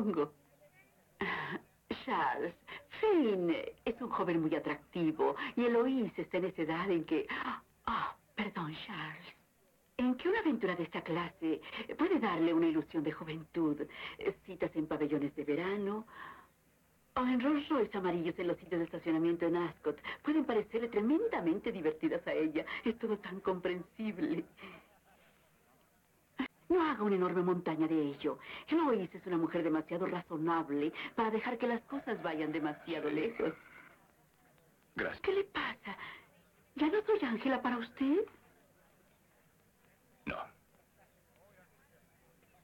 supongo. Charles, Finn es un joven muy atractivo y Eloise está en esa edad en que... perdón, Charles. En que una aventura de esta clase puede darle una ilusión de juventud. Citas en pabellones de verano o en Rolls Royce amarillos en los sitios de estacionamiento en Ascot. Pueden parecerle tremendamente divertidas a ella. Es todo tan comprensible. No haga una enorme montaña de ello. Eloise es una mujer demasiado razonable para dejar que las cosas vayan demasiado lejos. Gracias. ¿Qué le pasa? ¿Ya no soy Ángela para usted? No.